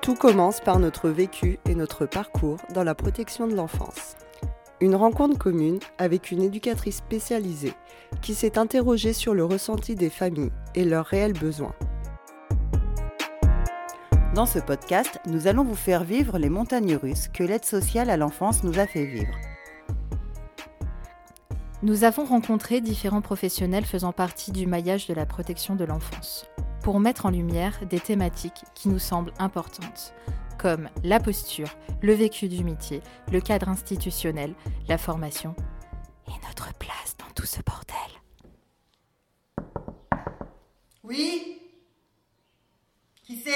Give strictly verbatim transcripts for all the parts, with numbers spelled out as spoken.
Tout commence par notre vécu et notre parcours dans la protection de l'enfance. Une rencontre commune avec une éducatrice spécialisée qui s'est interrogée sur le ressenti des familles et leurs réels besoins. Dans ce podcast, nous allons vous faire vivre les montagnes russes que l'aide sociale à l'enfance nous a fait vivre. Nous avons rencontré différents professionnels faisant partie du maillage de la protection de l'enfance, pour mettre en lumière des thématiques qui nous semblent importantes, comme la posture, le vécu du métier, le cadre institutionnel, la formation et notre place dans tout ce bordel. Oui ? Qui c'est ?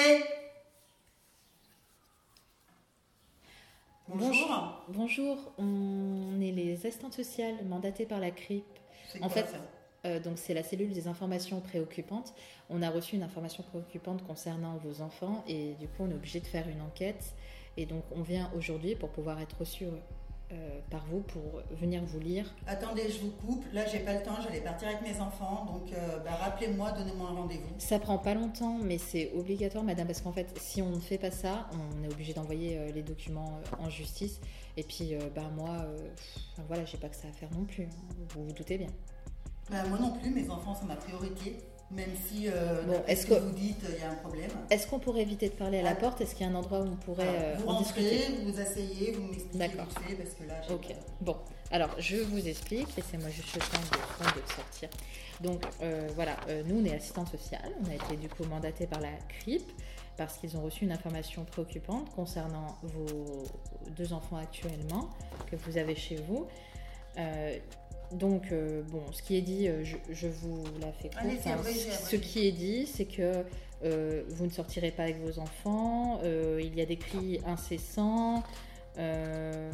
Bonjour. Bonjour, on est les assistantes sociales mandatées par la C R I P. C'est en quoi, fait, ça euh, donc c'est la cellule des informations préoccupantes. On a reçu une information préoccupante concernant vos enfants et du coup on est obligé de faire une enquête. Et donc on vient aujourd'hui pour pouvoir être reçu euh, par vous pour venir vous lire. Attendez, je vous coupe. Là, j'ai pas le temps. J'allais partir avec mes enfants. Donc, euh, bah, rappelez-moi, donnez-moi un rendez-vous. Ça prend pas longtemps, mais c'est obligatoire, madame, parce qu'en fait, si on ne fait pas ça, on est obligé d'envoyer euh, les documents euh, en justice. Et puis, euh, bah, moi, euh, pff, voilà, j'ai pas que ça à faire non plus. Hein. Vous vous doutez bien. Bah, moi non plus. Mes enfants sont ma priorité. Même si, euh, bon, est-ce ce que, que vous dites, il y a un problème. Est-ce qu'on pourrait éviter de parler à la ah, porte ? Est-ce qu'il y a un endroit où on pourrait euh, vous en rentrez, discuter ? vous vous asseyez, vous m'expliquez D'accord. vite fait, parce que là, j'ai Ok. pas... Bon, alors je vous explique. Laissez-moi juste le temps de, de sortir. Donc euh, voilà, euh, nous on est assistante sociale. On a été du coup mandaté par la C R I P parce qu'ils ont reçu une information préoccupante concernant vos deux enfants actuellement que vous avez chez vous. Euh, Donc, euh, bon, ce qui est dit, euh, je, je vous la fais courte. Allez, hein. vrai, Ce qui est dit, c'est que euh, vous ne sortirez pas avec vos enfants, euh, il y a des cris incessants, euh,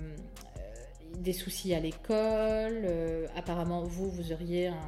des soucis à l'école, euh, apparemment vous, vous auriez un,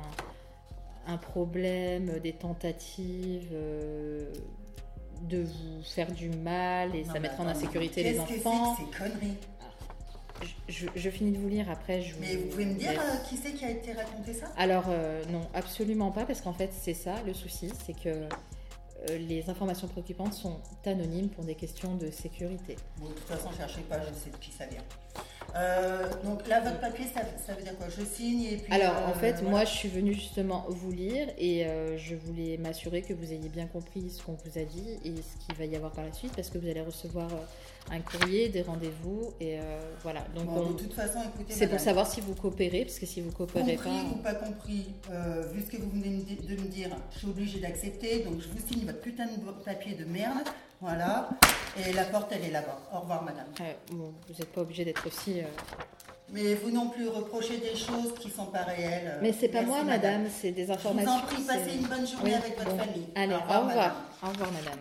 un problème, des tentatives euh, de vous faire du mal et non, ça mettrait en attends, insécurité les enfants. Qu'est-ce que c'est que ces conneries ? Je, je, je finis de vous lire, après je vous... Mais vous pouvez me dire euh, qui c'est qui a été raconté ça ? Alors euh, non, absolument pas, parce qu'en fait c'est ça le souci, c'est que euh, les informations préoccupantes sont anonymes pour des questions de sécurité. Bon, de toute façon, cherchez pas, je sais de qui ça vient. Euh, donc là, votre papier, ça, ça veut dire quoi ? Je signe et puis... Alors euh, en fait, voilà. moi je suis venue justement vous lire et euh, je voulais m'assurer que vous ayez bien compris ce qu'on vous a dit et ce qu'il va y avoir par la suite, parce que vous allez recevoir euh, un courrier, des rendez-vous et euh, voilà. Donc bon, on... de toute façon, écoutez, c'est pour madame, savoir si vous coopérez, parce que si vous coopérez compris pas... ou pas compris, euh, vu ce que vous venez de me dire, je suis obligée d'accepter, donc je vous signe votre putain de papier de merde, voilà, et la porte, elle est là-bas. Au revoir, madame. Euh, bon, vous n'êtes pas obligé d'être aussi... Euh... Mais vous non plus reprochez des choses qui ne sont pas réelles. Mais c'est pas Merci, moi, madame, madame, c'est des informations. Je vous en prie, passez c'est... une bonne journée oui, avec votre bon. famille. Allez, au revoir, au revoir. madame. Au revoir, madame.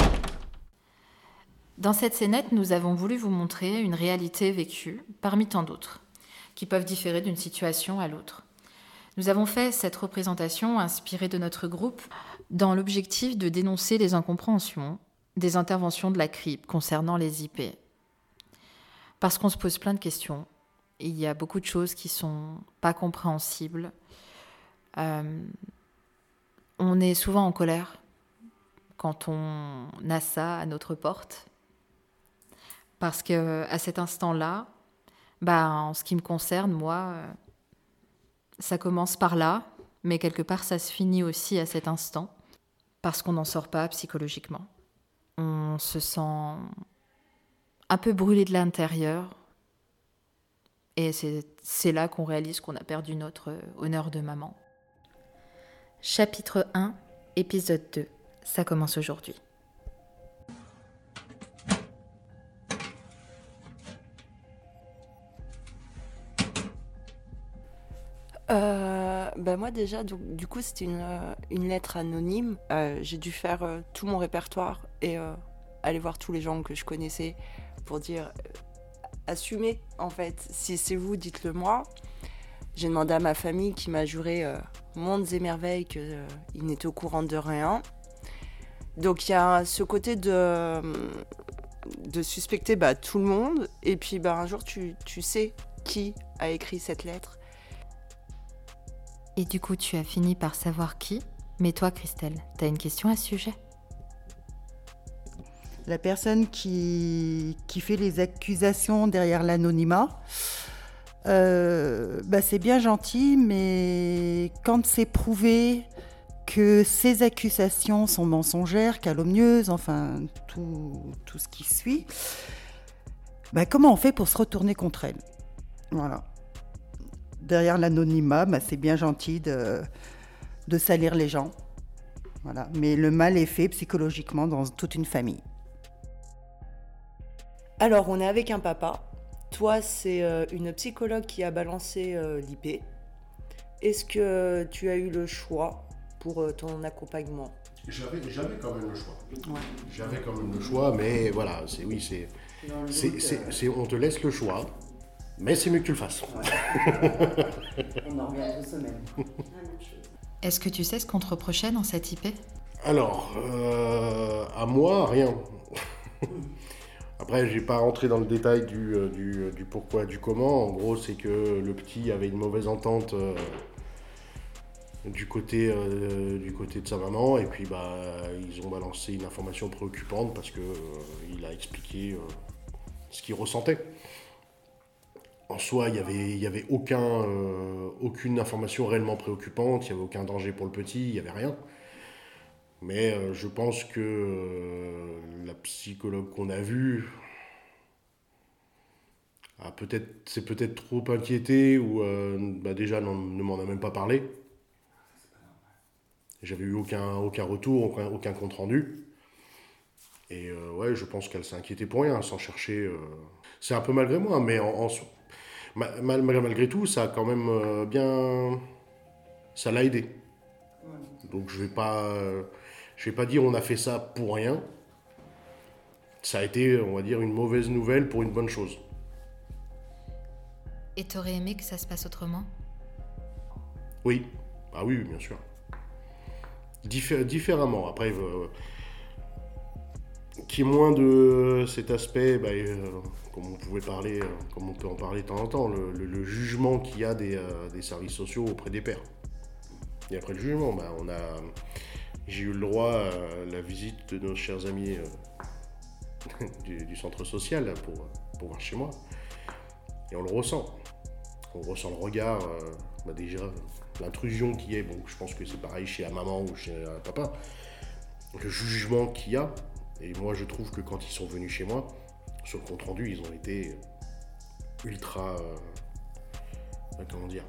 Dans cette scénette, nous avons voulu vous montrer une réalité vécue, parmi tant d'autres, qui peuvent différer d'une situation à l'autre. Nous avons fait cette représentation inspirée de notre groupe dans l'objectif de dénoncer les incompréhensions des interventions de la C R I P concernant les I P. Parce qu'on se pose plein de questions. Il y a beaucoup de choses qui sont pas compréhensibles. Euh, on est souvent en colère quand on a ça à notre porte. Parce qu'à cet instant-là, bah, en ce qui me concerne, moi, ça commence par là, mais quelque part, ça se finit aussi à cet instant, parce qu'on n'en sort pas psychologiquement. On se sent un peu brûlé de l'intérieur, et c'est, c'est là qu'on réalise qu'on a perdu notre honneur de maman. Chapitre un, épisode deux. Ça commence aujourd'hui. Euh, ben moi déjà, du, du coup, c'était une, euh, une lettre anonyme. Euh, j'ai dû faire euh, tout mon répertoire et euh, aller voir tous les gens que je connaissais pour dire euh, assumez en fait. Si c'est vous, dites-le moi. J'ai demandé à ma famille qui m'a juré euh, mondes et merveilles qu'ils euh, n'étaient au courant de rien. Donc il y a ce côté de, de suspecter bah, tout le monde. Et puis bah, un jour, tu, tu sais qui a écrit cette lettre. Et du coup, tu as fini par savoir qui ? Mais toi, Christelle, t'as une question à ce sujet ? la personne qui, qui fait les accusations derrière l'anonymat, euh, bah c'est bien gentil, mais quand c'est prouvé que ces accusations sont mensongères, calomnieuses, enfin tout, tout ce qui suit, bah comment on fait pour se retourner contre elle? Voilà. Derrière l'anonymat, bah c'est bien gentil de, de salir les gens. Voilà. Mais le mal est fait psychologiquement dans toute une famille. Alors, on est avec un papa. Toi, c'est euh, une psychologue qui a balancé euh, l'I P. Est-ce que tu as eu le choix pour euh, ton accompagnement? J'avais, j'avais quand même le choix. Ouais. J'avais quand même le choix, mais voilà, c'est oui, c'est, c'est, c'est, c'est, on te laisse le choix, mais c'est mieux que tu le fasses. Ouais. On en revient à deux semaines. Est-ce que tu sais ce qu'on te reprochait dans cette I P? Alors, euh, à moi, rien. Après, j'ai pas rentré dans le détail du, euh, du, du pourquoi, du comment. En gros, c'est que le petit avait une mauvaise entente euh, du, côté, euh, du côté de sa maman, et puis bah, ils ont balancé une information préoccupante parce qu'il euh, a expliqué euh, ce qu'il ressentait. En soi, il n'y avait, il y avait aucun, euh, aucune information réellement préoccupante, il n'y avait aucun danger pour le petit, il n'y avait rien. Mais euh, je pense que euh, la psychologue qu'on a vue a peut-être, s'est peut-être trop inquiétée ou euh, bah déjà non, ne m'en a même pas parlé. J'avais eu aucun, aucun retour, aucun, aucun compte rendu. Et euh, ouais, je pense qu'elle s'est inquiétée pour rien, sans chercher. Euh... C'est un peu malgré moi, mais en, en, mal, mal, malgré tout, ça a quand même euh, bien. Ça l'a aidé. Donc je vais pas. Euh, Je vais pas dire on a fait ça pour rien. Ça a été, on va dire, une mauvaise nouvelle pour une bonne chose. Et t'aurais aimé que ça se passe autrement? Oui. Ah oui, bien sûr. Diffé- différemment. Après, euh, qu'il y ait moins de cet aspect, bah, euh, comme on pouvait parler, euh, comme on peut en parler de temps en temps, le, le, le jugement qu'il y a des, euh, des services sociaux auprès des pères. Et après le jugement, bah, on a... J'ai eu le droit à la visite de nos chers amis euh, du, du centre social là, pour, pour voir chez moi. Et on le ressent. On ressent le regard, euh, bah déjà, l'intrusion qu'il y a. Bon, je pense que c'est pareil chez la maman ou chez un papa. Le jugement qu'il y a. Et moi, je trouve que quand ils sont venus chez moi, sur le compte rendu, ils ont été ultra. Euh, comment dire,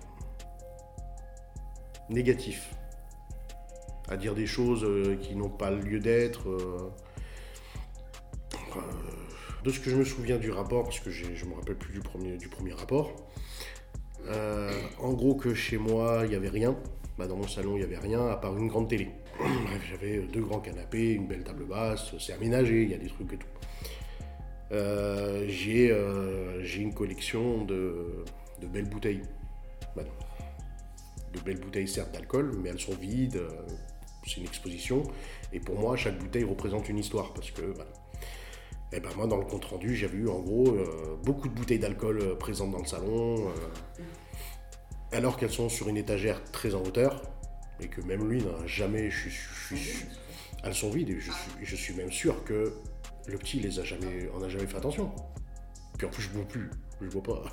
négatifs. À dire des choses euh, qui n'ont pas lieu d'être. Euh, euh, de ce que je me souviens du rapport, parce que j'ai, je ne me rappelle plus du premier, du premier rapport, euh, en gros que chez moi, il n'y avait rien. Bah, dans mon salon, il n'y avait rien, à part une grande télé. Bref, j'avais deux grands canapés, une belle table basse, c'est aménagé, il y a des trucs et tout. Euh, j'ai, euh, j'ai une collection de, de belles bouteilles. Bah, de belles bouteilles, certes, d'alcool, mais elles sont vides. Euh, c'est une exposition. Et pour moi, chaque bouteille représente une histoire. Parce que, voilà. Et ben moi, dans le compte rendu, j'avais eu en gros euh, beaucoup de bouteilles d'alcool euh, présentes dans le salon. Euh, alors qu'elles sont sur une étagère très en hauteur. Et que même lui n'a jamais. Je, je, je, je, elles sont vides. Et je suis, je suis même sûr que le petit les a jamais, en a jamais fait attention. Puis en plus, je bois plus. Je bois pas.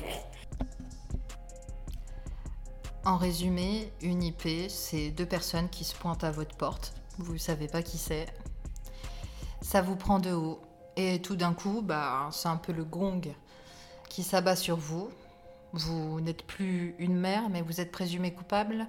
En résumé, une I P, c'est deux personnes qui se pointent à votre porte. Vous ne savez pas qui c'est. Ça vous prend de haut. Et tout d'un coup, bah, c'est un peu le gong qui s'abat sur vous. Vous n'êtes plus une mère, mais vous êtes présumée coupable.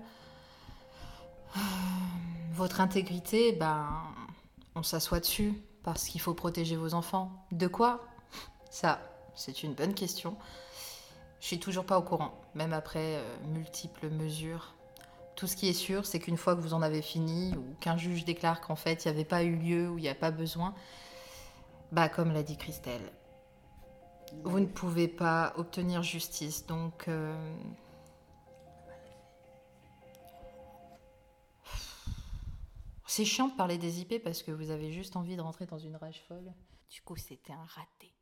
Votre intégrité, bah, on s'assoit dessus parce qu'il faut protéger vos enfants. De quoi ? Ça, c'est une bonne question. Je suis toujours pas au courant, même après euh, multiples mesures. Tout ce qui est sûr, c'est qu'une fois que vous en avez fini, ou qu'un juge déclare qu'en fait, il n'y avait pas eu lieu, ou il n'y a pas besoin, bah comme l'a dit Christelle, vous ne pouvez pas obtenir justice. Donc, euh... c'est chiant de parler des I P parce que vous avez juste envie de rentrer dans une rage folle. Du coup, c'était un raté.